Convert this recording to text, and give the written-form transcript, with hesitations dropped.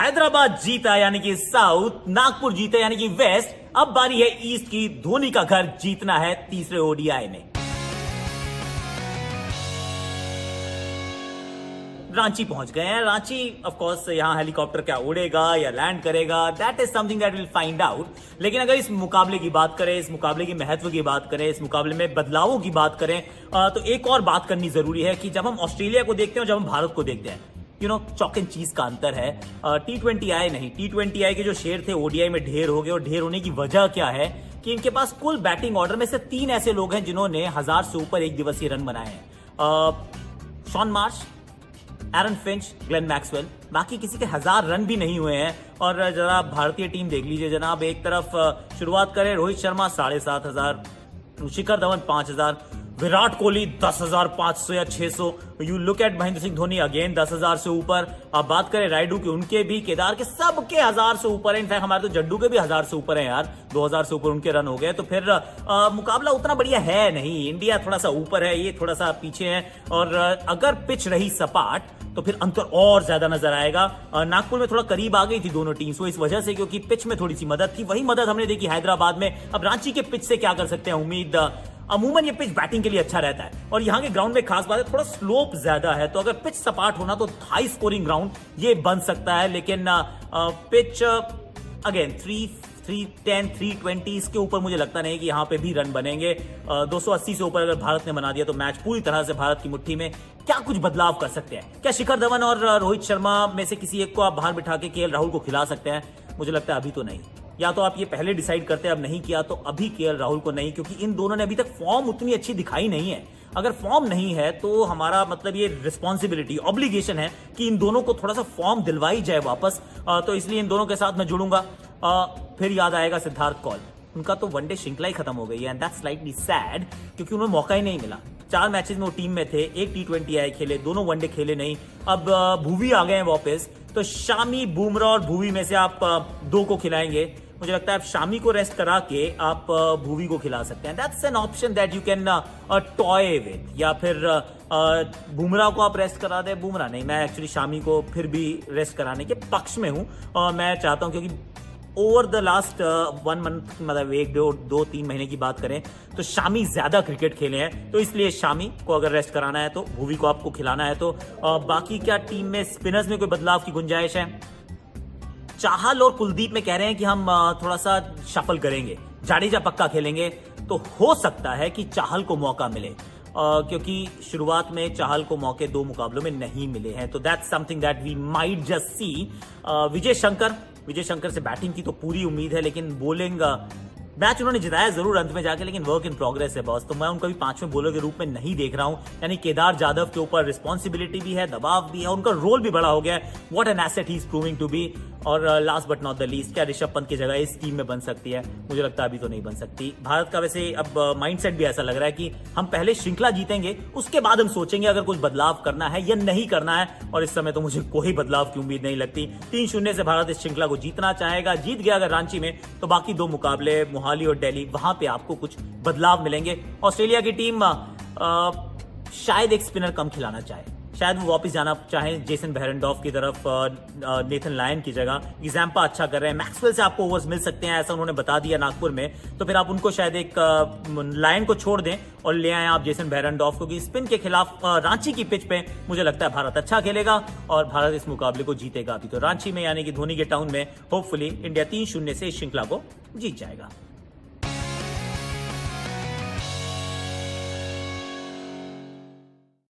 हैदराबाद जीता यानी कि साउथ, नागपुर जीता यानी कि वेस्ट। अब बारी है ईस्ट की। धोनी का घर जीतना है तीसरे ओडीआई में। रांची पहुंच गए हैं। रांची ऑफ कोर्स यहां हेलीकॉप्टर क्या उड़ेगा या लैंड करेगा, that is something that will find out. लेकिन अगर इस मुकाबले की बात करें, इस मुकाबले की महत्व की बात करें, इस मुकाबले में बदलावों की बात करें, तो एक और बात करनी जरूरी है कि जब हम ऑस्ट्रेलिया को देखते हैं और जब हम भारत को देखते हैं, चॉक एंड चीज का अंतर है। T20I नहीं, T20I के जो शेर थे ओडीआई में ढेर हो गए। और ढेर होने की वजह क्या है कि इनके पास कुल बैटिंग ऑर्डर में से 3 ऐसे लोग हैं जिन्होंने 1000 से ऊपर एक दिवसीय रन बनाए हैं। Shaun Marsh, Aaron Finch, Glenn Maxwell. बाकी किसी के 1000 रन भी नहीं हुए हैं। और जरा भारतीय टीम देख लीजिए जनाब। एक तरफ शुरुआत करें, रोहित शर्मा 7500, शिखर धवन 5000, विराट कोहली 10,500 या 600। You look at Mahendra Singh Dhoni again 10,000 से ऊपर। अब बात करें रायडू की, उनके भी, केदार के, सबके 1000 से ऊपर है। इनफैक्ट हमारे तो जड्डू के भी 1000 से ऊपर है यार, 2000 से ऊपर उनके रन हो गए। तो फिर मुकाबला उतना बढ़िया है नहीं। इंडिया थोड़ा सा ऊपर है, ये थोड़ा सा पीछे है। और अगर पिच रही सपाट तो फिर अंतर और ज्यादा नजर आएगा। नागपुर में थोड़ा करीब आ गई थी दोनों टीम वो इस वजह से क्योंकि पिच में थोड़ी सी मदद थी। वही मदद हमने देखी हैदराबाद में। अब रांची के पिच से क्या कर सकते हैं उम्मीद। अमूमन ये पिच बैटिंग के लिए अच्छा रहता है और यहाँ के ग्राउंड में खास बात है थोड़ा स्लोप ज्यादा है। तो अगर पिच सपाट होना तो हाई स्कोरिंग ग्राउंड ये बन सकता है। लेकिन पिच अगेन 310, 320 इसके ऊपर मुझे लगता नहीं कि यहाँ पे भी रन बनेंगे। 280 से ऊपर अगर भारत ने बना दिया तो मैच पूरी तरह से भारत की मुट्ठी में। क्या कुछ बदलाव कर सकते हैं? क्या शिखर धवन और रोहित शर्मा में से किसी एक को आप बाहर बिठा के केएल राहुल को खिला सकते हैं? मुझे लगता है अभी तो नहीं। या तो आप ये पहले डिसाइड करते हैं, अब नहीं किया तो अभी केएल राहुल को नहीं, क्योंकि इन दोनों ने अभी तक फॉर्म उतनी अच्छी दिखाई नहीं है। अगर फॉर्म नहीं है तो हमारा मतलब ये रिस्पॉन्सिबिलिटी, ऑब्लिगेशन है कि इन दोनों को थोड़ा सा फॉर्म दिलवाई जाए वापस। तो इसलिए इन दोनों के साथ मैं जुड़ूंगा। फिर याद आएगा सिद्धार्थ कौल। उनका तो वनडे श्रृंखला ही खत्म हो गई है एंड दैट्स स्लाइटली सैड, क्योंकि उन्हें मौका ही नहीं मिला। 4 मैचेस में वो टीम में थे, एक T20I खेले, दोनों वनडे खेले नहीं। अब भुवी आ गए हैं वापस, तो शामी, बुमराह और भुवी में से आप 2 को खिलाएंगे। मुझे लगता है आप शामी को रेस्ट करा के आप भुवी को खिला सकते हैं। That's an option that you can toy with. या फिर बुमराह को आप रेस्ट करा दे। बुमराह नहीं, मैं एक्चुअली शामी को फिर भी रेस्ट कराने के पक्ष में हूं। मैं चाहता हूं क्योंकि ओवर द लास्ट 1 मंथ, मतलब 1-2-3 महीने की बात करें तो शामी ज्यादा क्रिकेट खेले हैं। तो इसलिए शामी को अगर रेस्ट कराना है तो भुवी को आपको खिलाना है। तो बाकी क्या टीम में स्पिनर्स में कोई बदलाव की गुंजाइश है? चाहल और कुलदीप में कह रहे हैं कि हम थोड़ा सा शफल करेंगे, जाडेजा पक्का खेलेंगे। तो हो सकता है कि चाहल को मौका मिले, क्योंकि शुरुआत में चाहल को मौके 2 मुकाबलों में नहीं मिले हैं। तो that's something that we might just see. Vijay Shankar से बैटिंग की तो पूरी उम्मीद है, लेकिन बॉलिंग मैच उन्होंने जिताया जरूर अंत में जाके, लेकिन वर्क इन प्रोग्रेस है बॉस। तो मैं उनको भी 5वें बॉलर के रूप में नहीं देख रहा हूं। यानी केदार जाधव के ऊपर रिस्पॉन्सिबिलिटी भी है, दबाव भी है, उनका रोल भी बड़ा हो गया है। What an asset he is proving to be. और last but not the least, क्या ऋषभ पंत की जगह इस टीम में बन सकती है? मुझे लगता है अभी तो नहीं बन सकती। भारत का वैसे अब माइंडसेट भी ऐसा लग रहा है कि हम पहले श्रृंखला जीतेंगे, उसके बाद हम सोचेंगे अगर कुछ बदलाव करना है या नहीं करना है। और इस समय तो मुझे कोई बदलाव की उम्मीद नहीं लगती। 3-0 से भारत इस श्रृंखला को जीतना चाहेगा। जीत गया अगर रांची में तो बाकी 2 मुकाबले मोहाली और दिल्ली, वहां पे आपको कुछ बदलाव मिलेंगे। ऑस्ट्रेलिया की टीम शायद एक स्पिनर कम खिलाना चाहे, शायद वो वापस जाना चाहें जेसन बेहरेंडॉर्फ की तरफ नेथन लायन की जगह। एग्जाम्पा अच्छा कर रहे हैं, मैक्सवेल से आपको ओवर्स मिल सकते हैं, ऐसा उन्होंने बता दिया नागपुर में। तो फिर आप उनको शायद एक लायन को छोड़ दें और ले आए आप जेसन बेहरेंडॉर्फ, क्योंकि स्पिन के खिलाफ रांची की पिच पे मुझे लगता है भारत अच्छा खेलेगा और भारत इस मुकाबले को जीतेगा। अभी तो रांची में यानी कि धोनी के टाउन में होपफुली इंडिया 3-0 से इस श्रृंखला को जीत जाएगा।